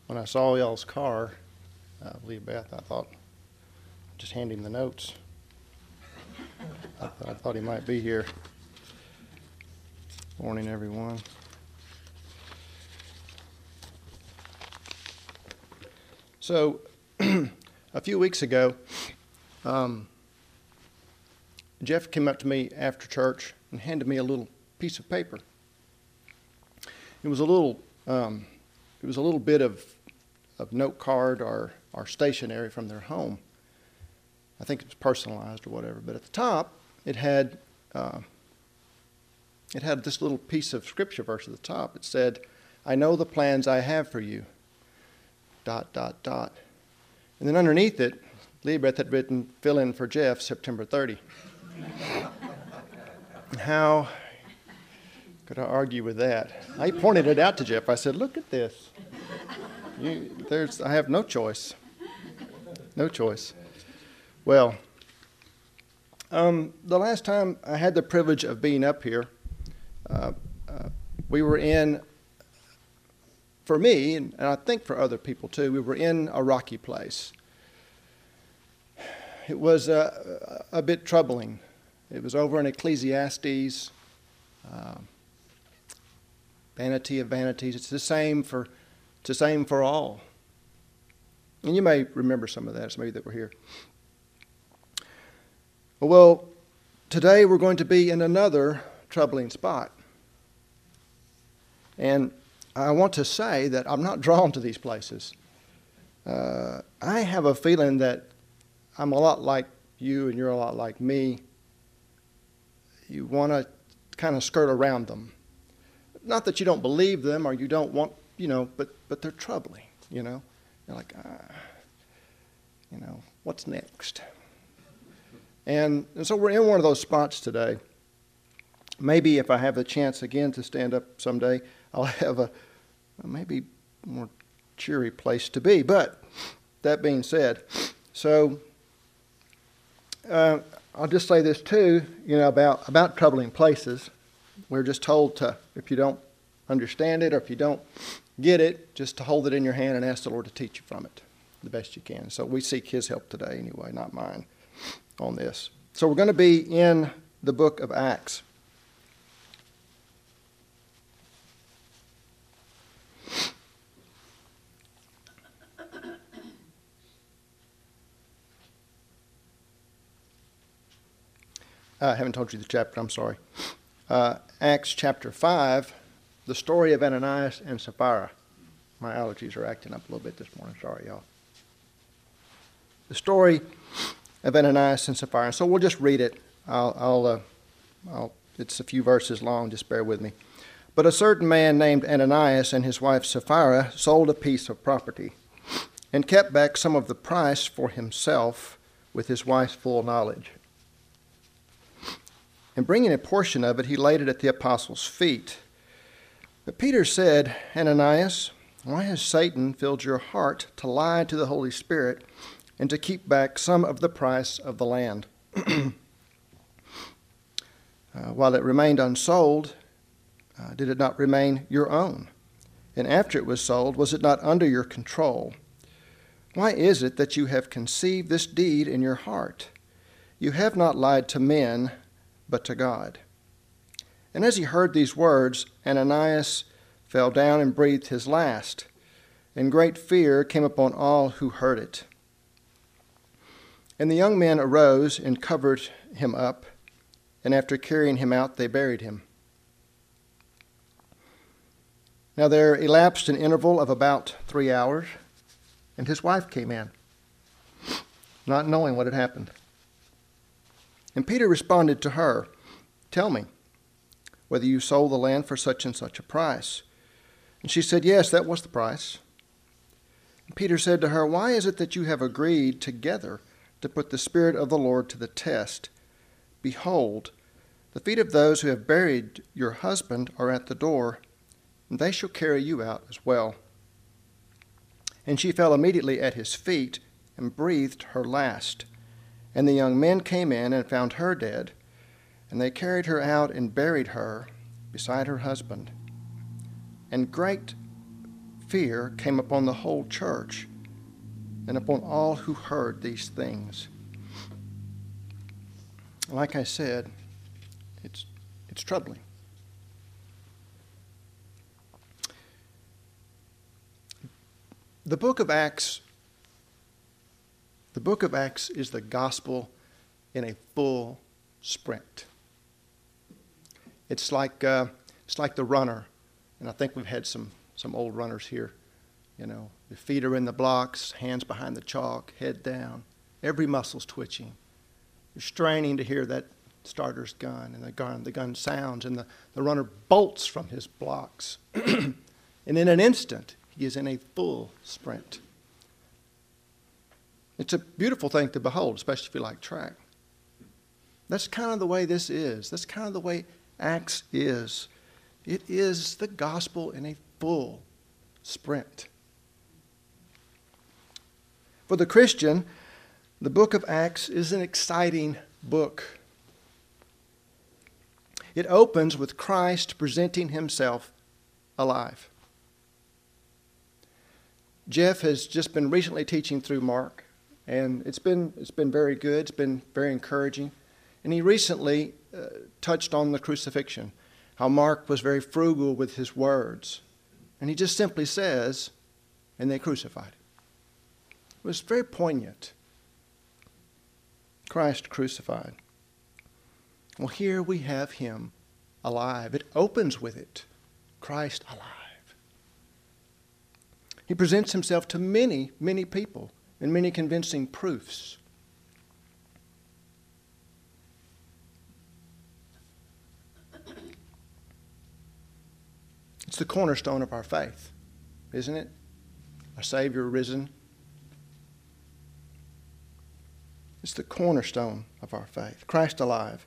When I saw y'all's car, Lee Beth, I thought, just hand him the notes. I thought he might be here. Morning, everyone. So, a few weeks ago, Jeff came up to me after church and handed me a little piece of paper. It was a little bit of note card or stationery from their home. I think it was personalized or whatever. But at the top, it had this little piece of scripture verse at the top. It said, "I know the plans I have for you." ... And then underneath it, Leibeth had written, "Fill in for Jeff, September 30." How could I argue with that? I pointed it out to Jeff. I said, "Look at this. I have no choice. No choice." Well, the last time I had the privilege of being up here, we were in, for me, and I think for other people too, we were in a rocky place. It was a bit troubling. It was over in Ecclesiastes, vanity of vanities. It's the same for all. And you may remember some of that, some of you that were here. Well, today we're going to be in another troubling spot. And I want to say that I'm not drawn to these places. I have a feeling that I'm a lot like you and you're a lot like me. You want to kind of skirt around them. Not that you don't believe them or you don't want, but they're troubling, You're like, what's next? And so we're in one of those spots today. Maybe if I have the chance again to stand up someday, I'll have a maybe more cheery place to be. But that being said, so I'll just say this too, about troubling places. We're just told to, if you don't understand it or if you don't get it, just to hold it in your hand and ask the Lord to teach you from it the best you can. So we seek His help today anyway, not mine, on this. So we're going to be in the book of Acts. I haven't told you the chapter, I'm sorry. Acts chapter 5, the story of Ananias and Sapphira. My allergies are acting up a little bit this morning. Sorry, y'all. The story of Ananias and Sapphira. So we'll just read it. It's a few verses long. Just bear with me. "But a certain man named Ananias and his wife Sapphira sold a piece of property and kept back some of the price for himself with his wife's full knowledge. And bringing a portion of it, he laid it at the apostles' feet. But Peter said, 'Ananias, why has Satan filled your heart to lie to the Holy Spirit and to keep back some of the price of the land? While it remained unsold, did it not remain your own? And after it was sold, was it not under your control? Why is it that you have conceived this deed in your heart? You have not lied to men, but to God.' And as he heard these words, Ananias fell down and breathed his last, and great fear came upon all who heard it. And the young men arose and covered him up, and after carrying him out, they buried him. Now there elapsed an interval of about 3 hours, and his wife came in, not knowing what had happened. And Peter responded to her, 'Tell me whether you sold the land for such and such a price.' And she said, 'Yes, that was the price.' And Peter said to her, 'Why is it that you have agreed together to put the Spirit of the Lord to the test? Behold, the feet of those who have buried your husband are at the door, and they shall carry you out as well.' And she fell immediately at his feet and breathed her last. And the young men came in and found her dead, and they carried her out and buried her beside her husband. And great fear came upon the whole church and upon all who heard these things. Like I said, it's troubling. The book of Acts is the gospel in a full sprint. It's like the runner, and I think we've had some old runners here. You know, the feet are in the blocks, hands behind the chalk, head down. Every muscle's twitching. You're straining to hear that starter's gun, and the gun sounds, and the runner bolts from his blocks. And in an instant, he is in a full sprint. It's a beautiful thing to behold, especially if you like track. That's kind of the way this is. That's kind of the way Acts is. It is the gospel in a full sprint. For the Christian, the book of Acts is an exciting book. It opens with Christ presenting himself alive. Jeff has just been recently teaching through Mark, and it's been very good. It's been very encouraging. And he recently touched on the crucifixion, how Mark was very frugal with his words. And he just simply says, and they crucified him. It was very poignant. Christ crucified. Well, here we have him alive. It opens with it. Christ alive. He presents himself to many, many people in many convincing proofs. It's the cornerstone of our faith, isn't it? Our Savior risen. It's the cornerstone of our faith. Christ alive.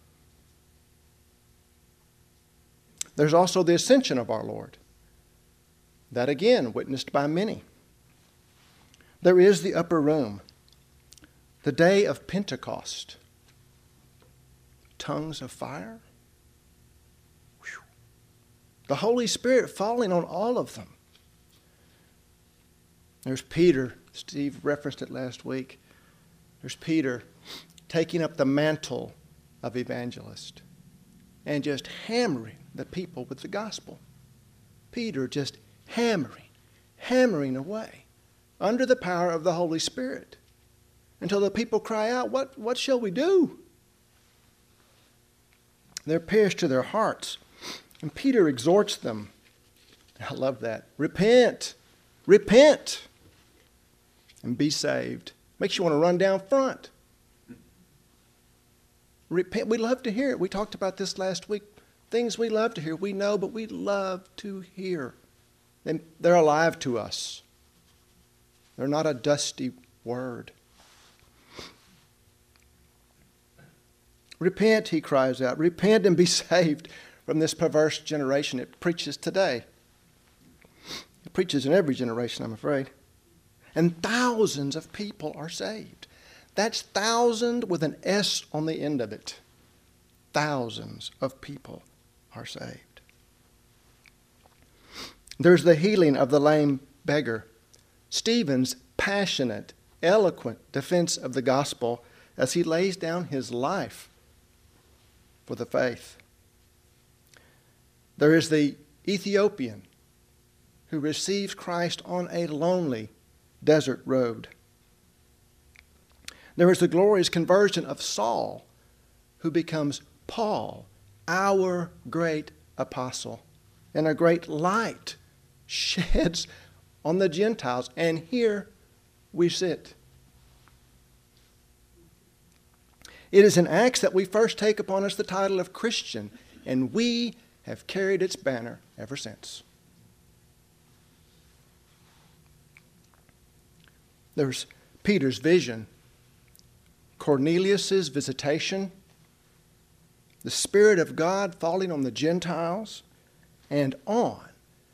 There's also the ascension of our Lord. That again, witnessed by many. There is the upper room. The day of Pentecost. Tongues of fire. Whew. The Holy Spirit falling on all of them. There's Peter. Steve referenced it last week. There's Peter taking up the mantle of evangelist and just hammering the people with the gospel. Peter just hammering away under the power of the Holy Spirit until the people cry out, what shall we do? They're pierced to their hearts. And Peter exhorts them. I love that. Repent. Repent. And be saved. Makes you want to run down front. Repent. We love to hear it. We talked about this last week. Things we love to hear. We know, but we love to hear. And they're alive to us. They're not a dusty word. Repent, he cries out. Repent and be saved from this perverse generation. It preaches today. It preaches in every generation, I'm afraid. And thousands of people are saved. That's thousand with an S on the end of it. Thousands of people are saved. There's the healing of the lame beggar. Stephen's passionate, eloquent defense of the gospel as he lays down his life for the faith. There is the Ethiopian who receives Christ on a lonely desert road. There is the glorious conversion of Saul, who becomes Paul, our great apostle, and a great light sheds on the Gentiles. And here we sit. It is in Acts that we first take upon us the title of Christian, and we have carried its banner ever since. There's Peter's vision, Cornelius' visitation, the Spirit of God falling on the Gentiles, and on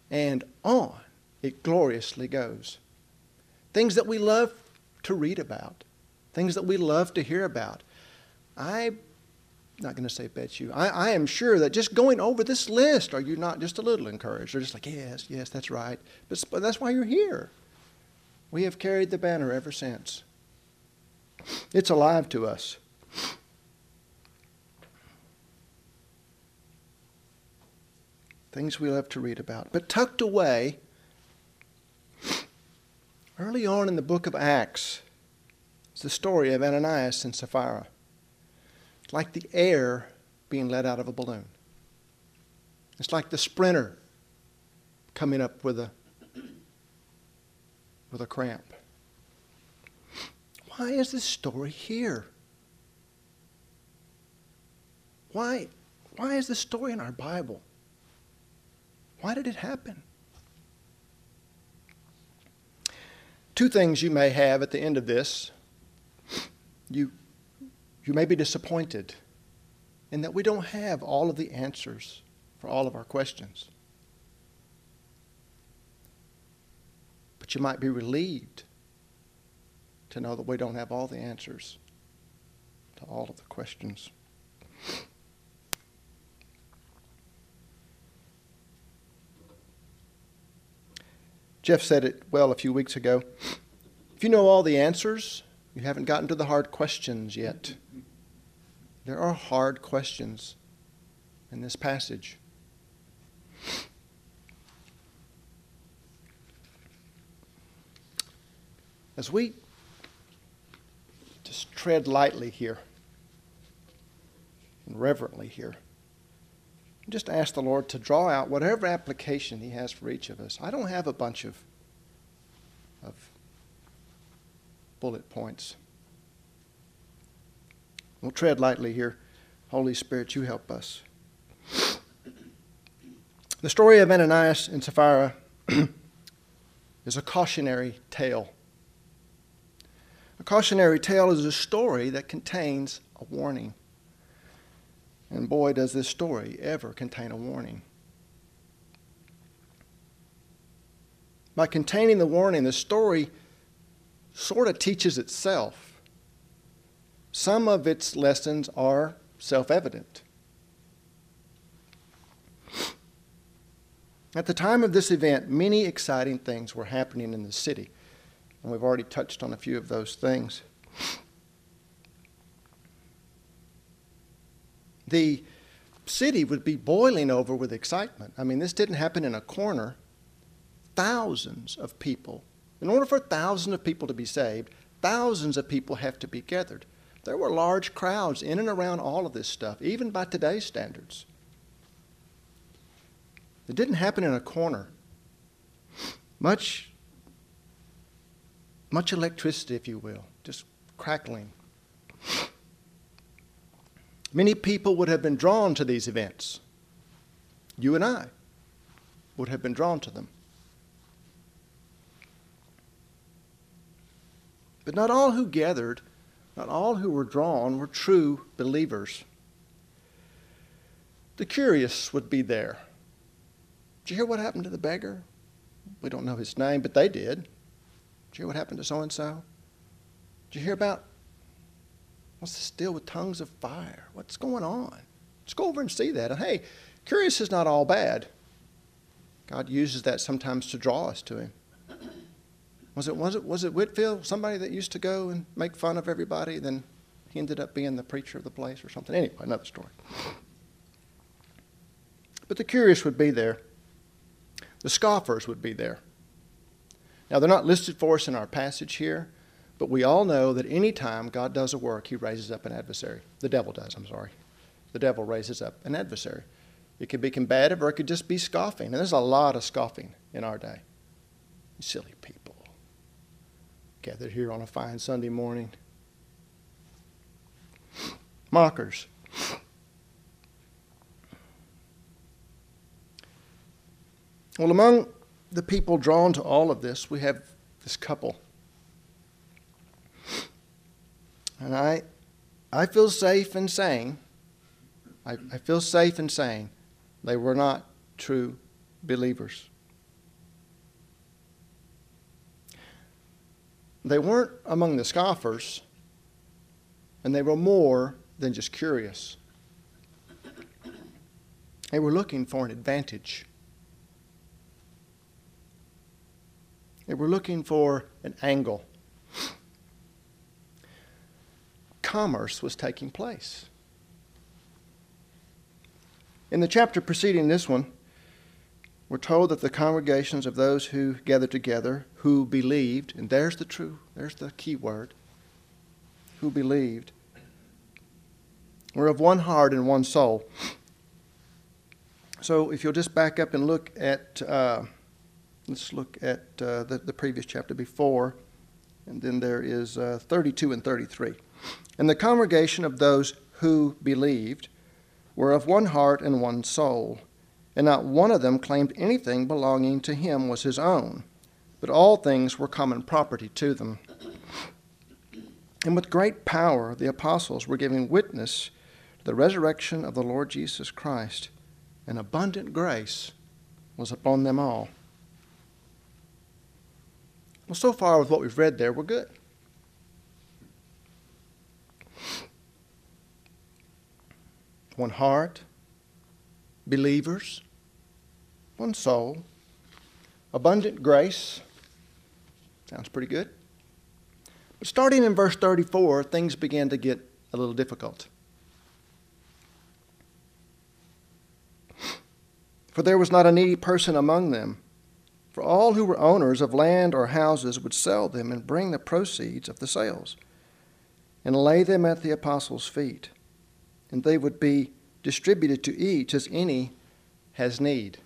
it gloriously goes. Things that we love to read about, things that we love to hear about. I not going to say bet you. I am sure that just going over this list, are you not just a little encouraged? Or just like, yes, that's right. But that's why you're here. We have carried the banner ever since. It's alive to us. Things we love to read about. But tucked away, early on in the book of Acts, is the story of Ananias and Sapphira. It's like the air being let out of a balloon. It's like the sprinter coming up with a cramp. Why is this story here? Why is this story in our Bible? Why did it happen? Two things you may have at the end of this. You may be disappointed in that we don't have all of the answers for all of our questions. But you might be relieved to know that we don't have all the answers to all of the questions. Jeff said it well a few weeks ago. If you know all the answers, you haven't gotten to the hard questions yet. There are hard questions in this passage. As we just tread lightly here and reverently here, just ask the Lord to draw out whatever application He has for each of us. I don't have a bunch of bullet points. We'll tread lightly here. Holy Spirit, you help us. The story of Ananias and Sapphira is a cautionary tale. A cautionary tale is a story that contains a warning. And boy, does this story ever contain a warning. By containing the warning, the story sort of teaches itself. Some of its lessons are self-evident. At the time of this event, many exciting things were happening in the city. And we've already touched on a few of those things. The city would be boiling over with excitement. I mean, this didn't happen in a corner. Thousands of people. In order for thousands of people to be saved, thousands of people have to be gathered. There were large crowds in and around all of this stuff, even by today's standards. It didn't happen in a corner. Much electricity, if you will, just crackling. Many people would have been drawn to these events. You and I would have been drawn to them. But not all who gathered, not all who were drawn were true believers. The curious would be there. Did you hear what happened to the beggar? We don't know his name, but they did. Did you hear what happened to so-and-so? Did you hear about what's this deal with tongues of fire? What's going on? Let's go over and see that. And hey, curious is not all bad. God uses that sometimes to draw us to Him. Was it Whitfield, somebody that used to go and make fun of everybody, then he ended up being the preacher of the place or something? Anyway, another story. But the curious would be there. The scoffers would be there. Now, they're not listed for us in our passage here, but we all know that any time God does a work, He raises up an adversary. The devil does, The devil raises up an adversary. It could be combative or it could just be scoffing. And there's a lot of scoffing in our day. You silly people gathered here on a fine Sunday morning. Mockers. Well, among the people drawn to all of this, we have this couple. And I feel safe in saying, I feel safe in saying they were not true believers. They weren't among the scoffers, and they were more than just curious. They were looking for an advantage. They were looking for an angle. Commerce was taking place. In the chapter preceding this one, we're told that the congregations of those who gathered together, who believed, and there's the key word, who believed, were of one heart and one soul. So if you'll just back up and look at, let's look at the previous chapter before, and then there is 32 and 33. And the congregation of those who believed were of one heart and one soul, and not one of them claimed anything belonging to him was his own, but all things were common property to them. And with great power the apostles were giving witness to the resurrection of the Lord Jesus Christ, and abundant grace was upon them all. Well, so far with what we've read there, we're good. One heart, believers, one soul, abundant grace. Sounds pretty good. But starting in verse 34, things began to get a little difficult. For there was not a needy person among them. For all who were owners of land or houses would sell them and bring the proceeds of the sales and lay them at the apostles' feet, and they would be distributed to each as any has need.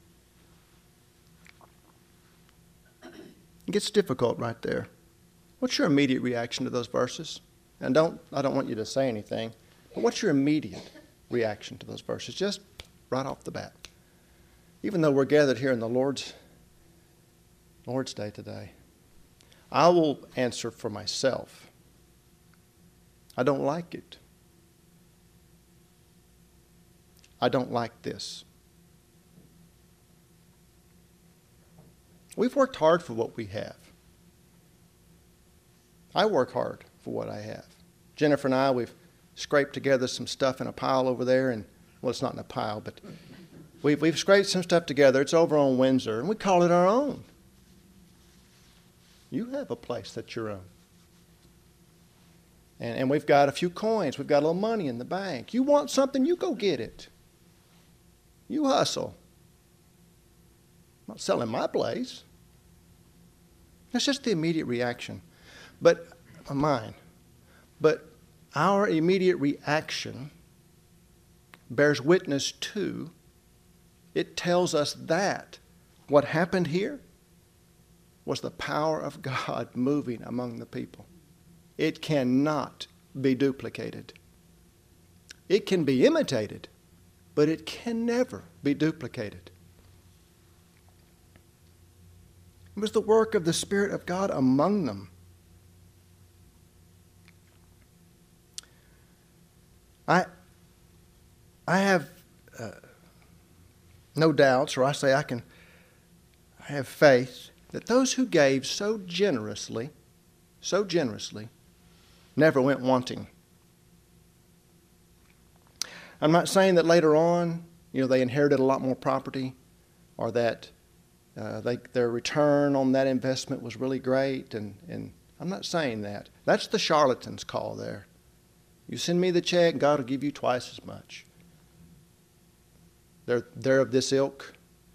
It gets difficult right there. What's your immediate reaction to those verses? And I don't want you to say anything, but what's your immediate reaction to those verses? Just right off the bat. Even though we're gathered here in the Lord's Day today, I will answer for myself. I don't like it. I don't like this. We've worked hard for what we have. I work hard for what I have. Jennifer and I, we've scraped together some stuff in a pile over there, and well, it's not in a pile, but we've scraped some stuff together. It's over on Windsor, and we call it our own. You have a place that's your own. And we've got a few coins. We've got a little money in the bank. You want something, you go get it. You hustle. I'm not selling my place. That's just the immediate reaction. But mine. But our immediate reaction bears witness to, it tells us that what happened here was the power of God moving among the people. It cannot be duplicated. It can be imitated, but it can never be duplicated. It was the work of the Spirit of God among them. I have no doubts, or I say I have faith that those who gave so generously, never went wanting. I'm not saying that later on, they inherited a lot more property, or that their return on that investment was really great, and I'm not saying that. That's the charlatan's call there. You send me the check, God will give you twice as much. They're of this ilk.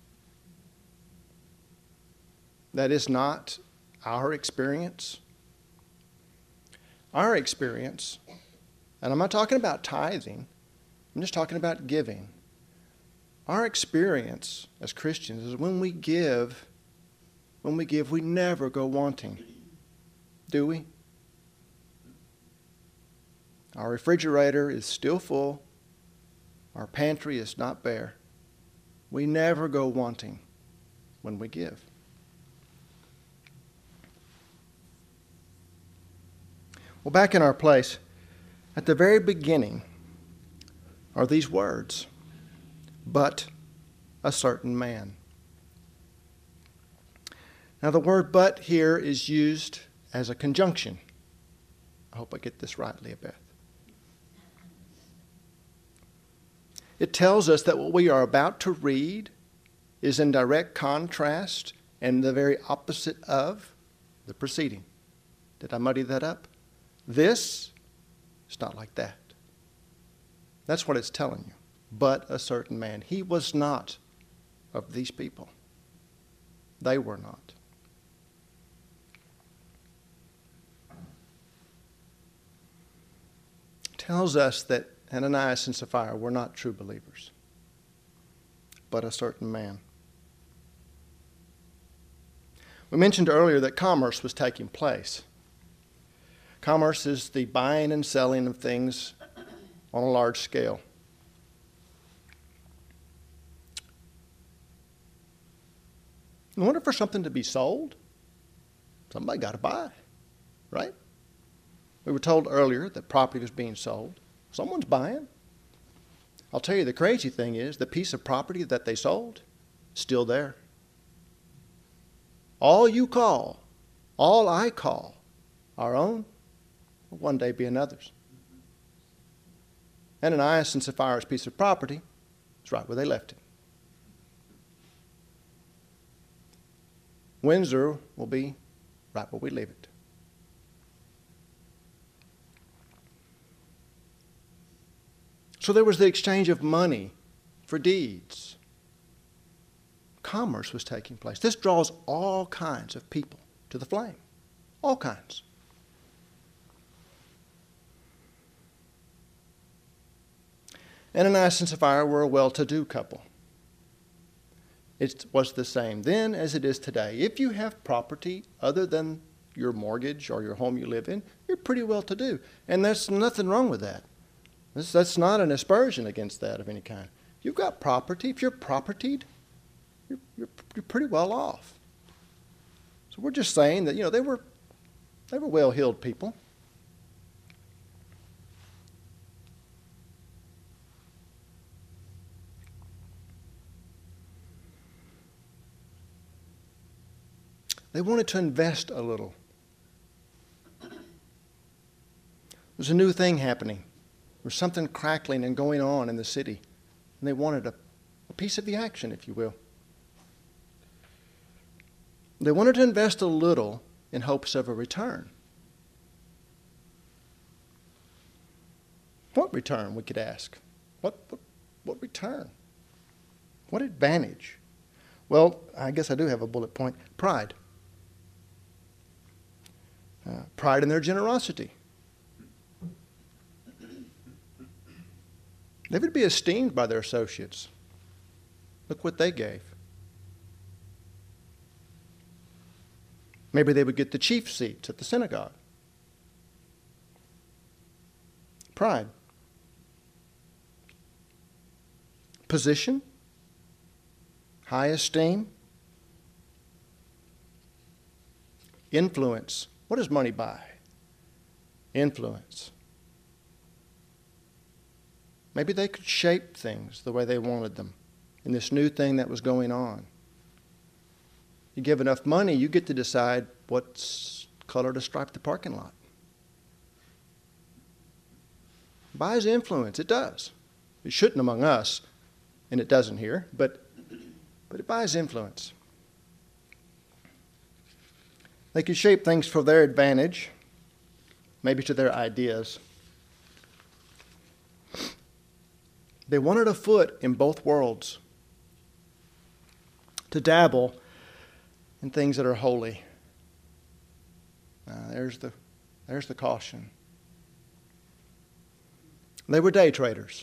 That is not our experience. Our experience, and I'm not talking about tithing, I'm just talking about giving. Our experience as Christians is when we give, we never go wanting. Do we? Our refrigerator is still full. Our pantry is not bare. We never go wanting when we give. Well, back in our place, at the very beginning are these words, but a certain man. Now, the word but here is used as a conjunction. I hope I get this right, Leah Beth. It tells us that what we are about to read is in direct contrast and the very opposite of the preceding. Did I muddy that up? This is not like that. That's what it's telling you. But a certain man. He was not of these people. They were not. It tells us that Ananias and Sapphira were not true believers, but a certain man. We mentioned earlier that commerce was taking place. Commerce is the buying and selling of things on a large scale. In order for something to be sold, somebody got to buy, right? We were told earlier that property was being sold. Someone's buying. I'll tell you, the crazy thing is the piece of property that they sold, still there. All you call, all I call our own, will one day be another's. Ananias and Sapphira's piece of property is right where they left it. Windsor will be right where we leave it. So there was the exchange of money for deeds. Commerce was taking place. This draws all kinds of people to the flame. All kinds. Ananias and Sapphira were a well-to-do couple. It was the same then as it is today. If you have property other than your mortgage or your home you live in, you're pretty well-to-do. And there's nothing wrong with that. That's not an aspersion against that of any kind. If you've got property, if you're propertied, you're pretty well off. So we're just saying that, they were well-heeled people. They wanted to invest a little. There's a new thing happening. There's something crackling and going on in the city. And they wanted a piece of the action, if you will. They wanted to invest a little in hopes of a return. What return, we could ask? What return? What advantage? Well, I guess I do have a bullet point. Pride. Pride in their generosity. They would be esteemed by their associates. Look what they gave. Maybe they would get the chief seats at the synagogue. Pride. Position. High esteem. Influence. What does money buy? Influence. Maybe they could shape things the way they wanted them in this new thing that was going on. You give enough money, you get to decide what color to stripe the parking lot. It buys influence. It does. It shouldn't among us, and it doesn't here, but it buys influence. They could shape things for their advantage, maybe to their ideas. They wanted a foot in both worlds, to dabble in things that are holy. There's the caution. They were day traders.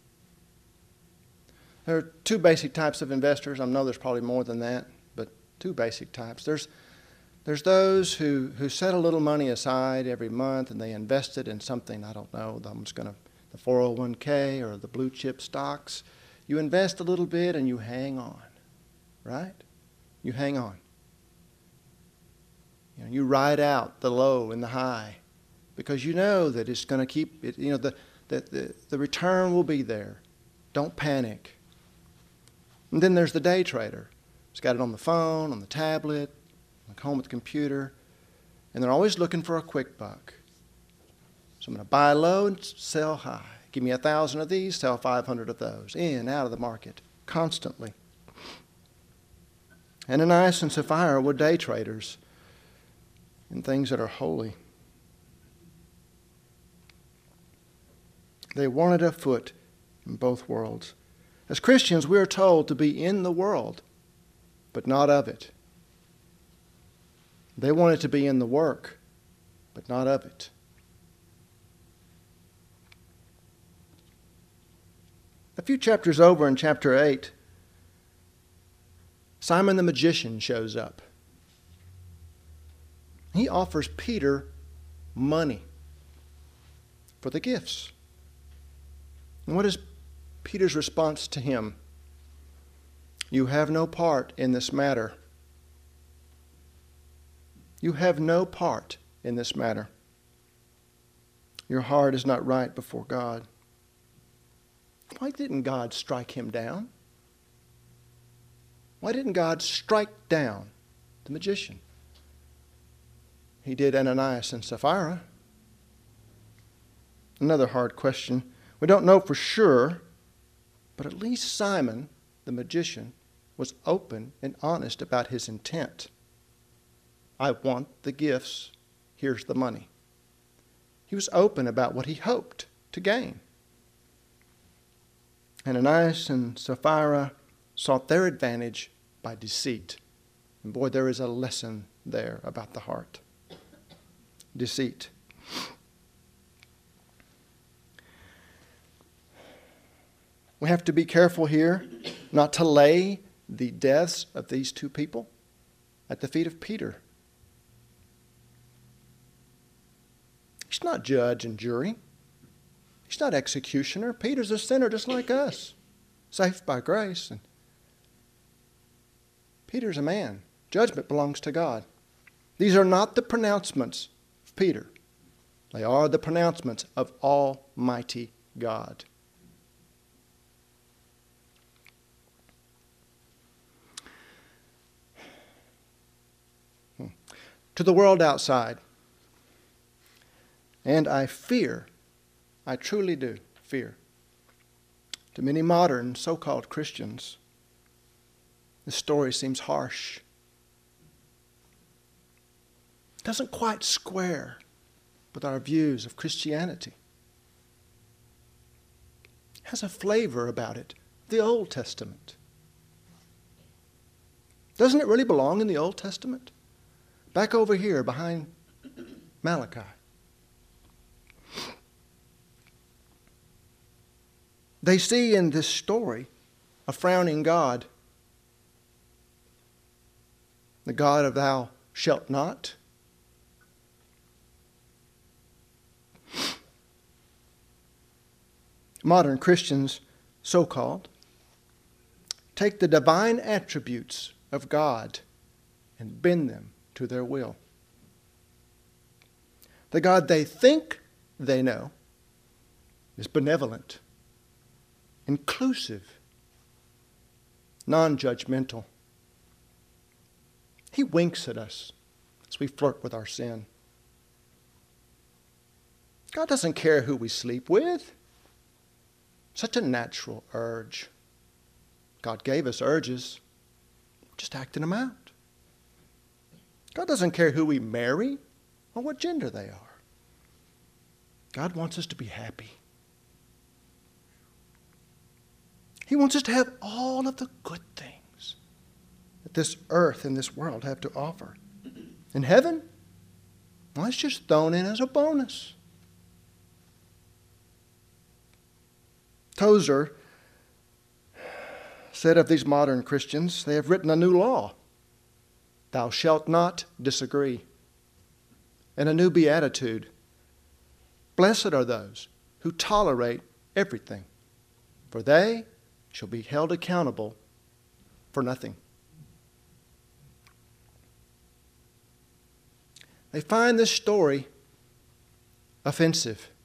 There are two basic types of investors. I know there's probably more than that, but two basic types. There's those who set a little money aside every month and they invest it in something, I don't know, the 401k or the blue chip stocks. You invest a little bit and you hang on, right? You hang on. You ride out the low and the high because you know that it's going to keep it. The return will be there. Don't panic. And then there's the day trader. He's got it on the phone, on the tablet, at home with the computer, and they're always looking for a quick buck. So I'm going to buy low and sell high. Give me 1,000 of these, sell 500 of those. In, out of the market, constantly. Ananias and Sapphira were day traders in things that are holy. They wanted a foot in both worlds. As Christians, we are told to be in the world, but not of it. They wanted to be in the work, but not of it. A few chapters over in chapter 8, Simon the magician shows up. He offers Peter money for the gifts. And what is Peter's response to him? You have no part in this matter. You have no part in this matter. Your heart is not right before God. Why didn't God strike him down? Why didn't God strike down the magician? He did Ananias and Sapphira. Another hard question. We don't know for sure, but at least Simon, the magician, was open and honest about his intent. I want the gifts. Here's the money. He was open about what he hoped to gain. Ananias and Sapphira sought their advantage by deceit. And boy, there is a lesson there about the heart. Deceit. We have to be careful here not to lay the deaths of these two people at the feet of Peter. He's not judge and jury. He's not executioner. Peter's a sinner just like us, saved by grace. And Peter's a man. Judgment belongs to God. These are not the pronouncements of Peter. They are the pronouncements of Almighty God. To the world outside, and I fear, I truly do fear, to many modern so-called Christians, this story seems harsh. It doesn't quite square with our views of Christianity. It has a flavor about it, the Old Testament. Doesn't it really belong in the Old Testament? Back over here behind Malachi. They see in this story a frowning God. The God of thou shalt not. Modern Christians, so-called, take the divine attributes of God and bend them to their will. The God they think they know is benevolent, inclusive, non-judgmental. He winks at us as we flirt with our sin. God doesn't care who we sleep with. Such a natural urge. God gave us urges. Just acting them out. God doesn't care who we marry or what gender they are. God wants us to be happy. He wants us to have all of the good things that this earth and this world have to offer. In heaven, well, it's just thrown in as a bonus. Tozer said of these modern Christians, they have written a new law. Thou shalt not disagree. And a new beatitude. Blessed are those who tolerate everything, for they shall be held accountable for nothing. They find this story offensive.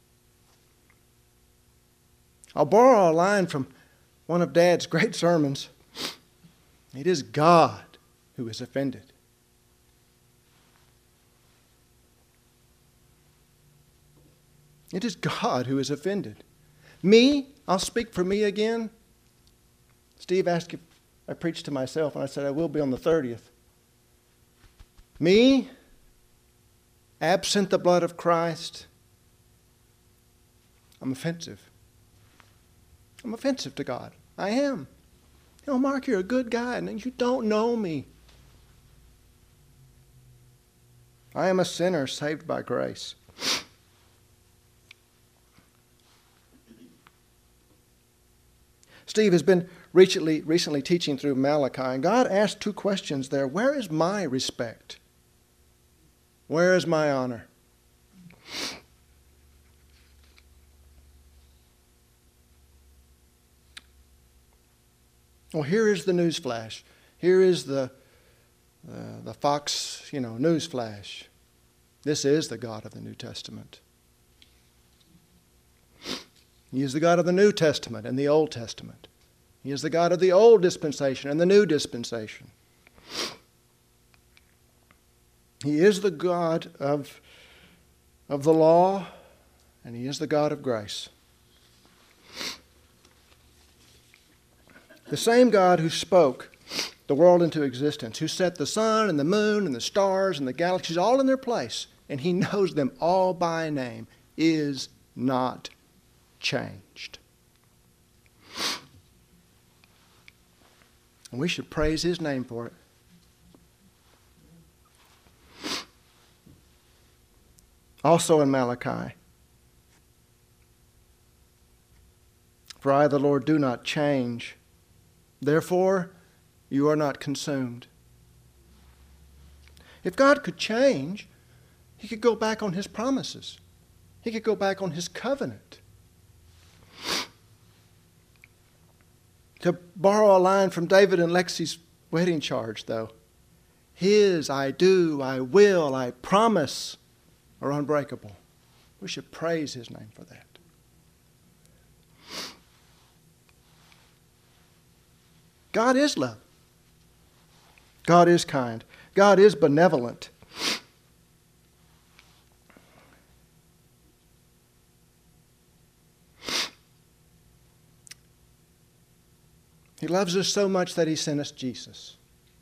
I'll borrow a line from one of Dad's great sermons. It is God who is offended. It is God who is offended. Me? I'll speak for me again. Steve asked if I preached to myself, and I said I will be on the 30th. Me? Absent the blood of Christ? I'm offensive. I'm offensive to God. I am. You know, Mark, you're a good guy, and you don't know me. I am a sinner saved by grace. Steve has been recently teaching through Malachi, and God asked two questions there. Where is my respect? Where is my honor? Well, here is the news flash. Here is the Fox, news flash. This is the God of the New Testament. He is the God of the New Testament and the Old Testament. He is the God of the Old Dispensation and the New Dispensation. He is the God of the law, and He is the God of grace. The same God who spoke the world into existence, who set the sun and the moon and the stars and the galaxies all in their place, and He knows them all by name, is not changed. And we should praise His name for it. Also in Malachi, for I, the Lord, do not change. Therefore, you are not consumed. If God could change, He could go back on His promises. He could go back on His covenant. To borrow a line from David and Lexi's wedding charge, though, His I do, I will, I promise are unbreakable. We should praise His name for that. God is love. God is kind. God is benevolent. He loves us so much that He sent us Jesus.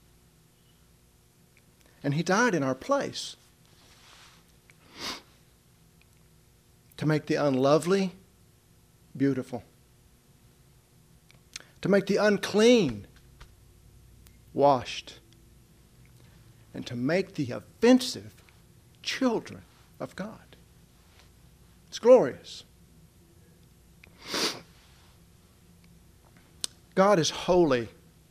And He died in our place to make the unlovely beautiful, to make the unclean washed, and to make the offensive children of God. It's glorious. God is holy.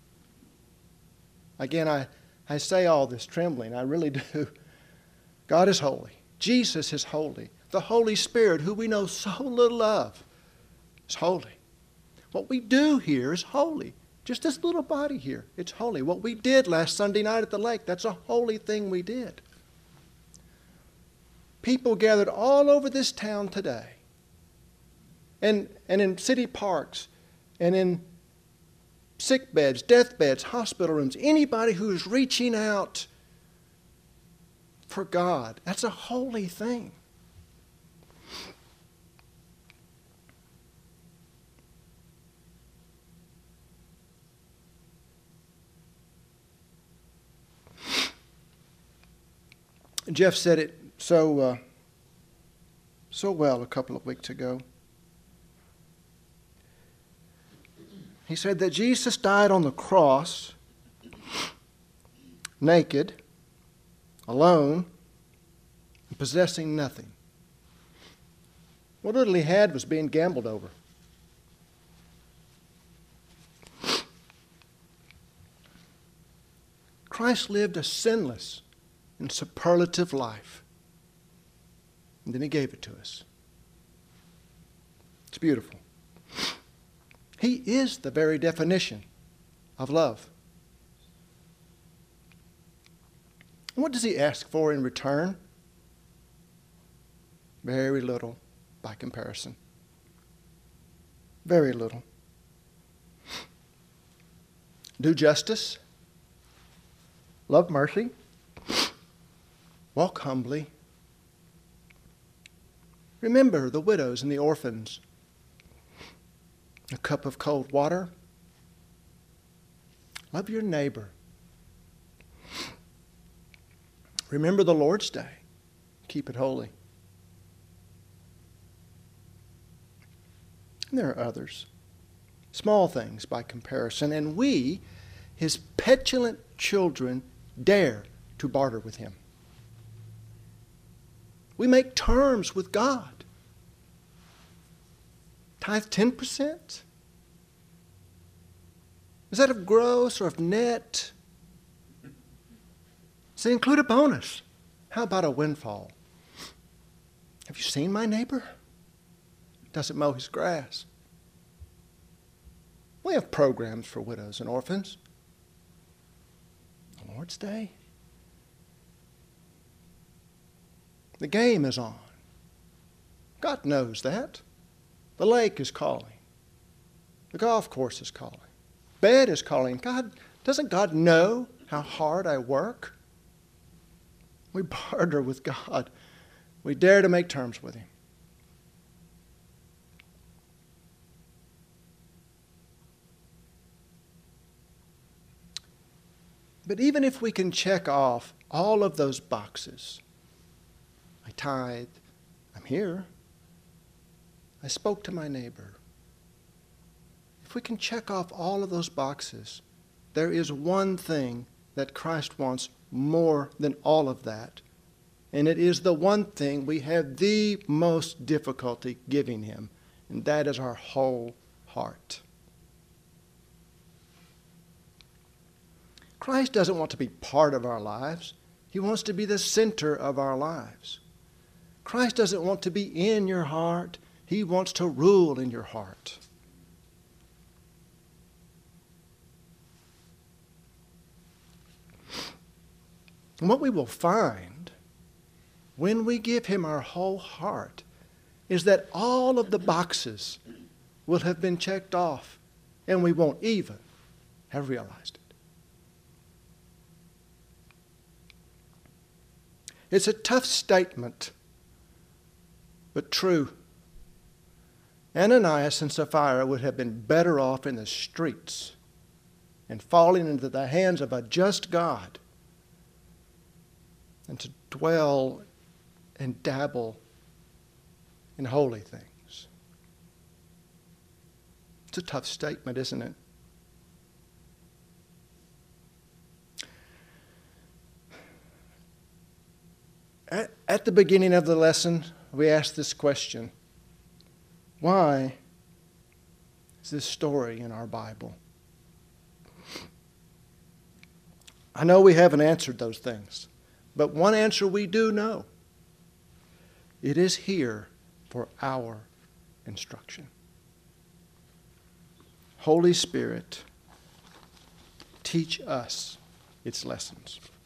Again, I say all this trembling. I really do. God is holy. Jesus is holy. The Holy Spirit, who we know so little of, is holy. What we do here is holy. Just this little body here, it's holy. What we did last Sunday night at the lake, that's a holy thing we did. People gathered all over this town today, and in city parks, and in sick beds, death beds, hospital rooms, anybody who is reaching out for God. That's a holy thing. Jeff said it so well a couple of weeks ago. He said that Jesus died on the cross, naked, alone, and possessing nothing. What little he had was being gambled over. Christ lived a sinless and superlative life, and then He gave it to us. It's beautiful. He is the very definition of love. What does He ask for in return? Very little by comparison. Very little. Do justice. Love mercy. Walk humbly. Remember the widows and the orphans. a cup of cold water. Love your neighbor. Remember the Lord's Day. Keep it holy. And there are others. Small things by comparison. And we, his petulant children, dare to barter with him. We make terms with God. Tithe 10%? Is that of gross or of net? Does it include a bonus? How about a windfall? Have you seen my neighbor? Doesn't mow his grass. We have programs for widows and orphans. The Lord's Day. The game is on. God knows that. The lake is calling. The golf course is calling. Bed is calling. Doesn't God know how hard I work? We barter with God. We dare to make terms with him. But even if we can check off all of those boxes, I tithe, I'm here, I spoke to my neighbor. If we can check off all of those boxes, there is one thing that Christ wants more than all of that. And it is the one thing we have the most difficulty giving him, and that is our whole heart. Christ doesn't want to be part of our lives. He wants to be the center of our lives. Christ doesn't want to be in your heart. He wants to rule in your heart. And what we will find when we give him our whole heart is that all of the boxes will have been checked off, and we won't even have realized it. It's a tough statement, but true. Ananias and Sapphira would have been better off in the streets and falling into the hands of a just God than to dwell and dabble in holy things. It's a tough statement, isn't it? At the beginning of the lesson, we asked this question: why is this story in our Bible? I know we haven't answered those things, but one answer we do know. It is here for our instruction. Holy Spirit, teach us its lessons.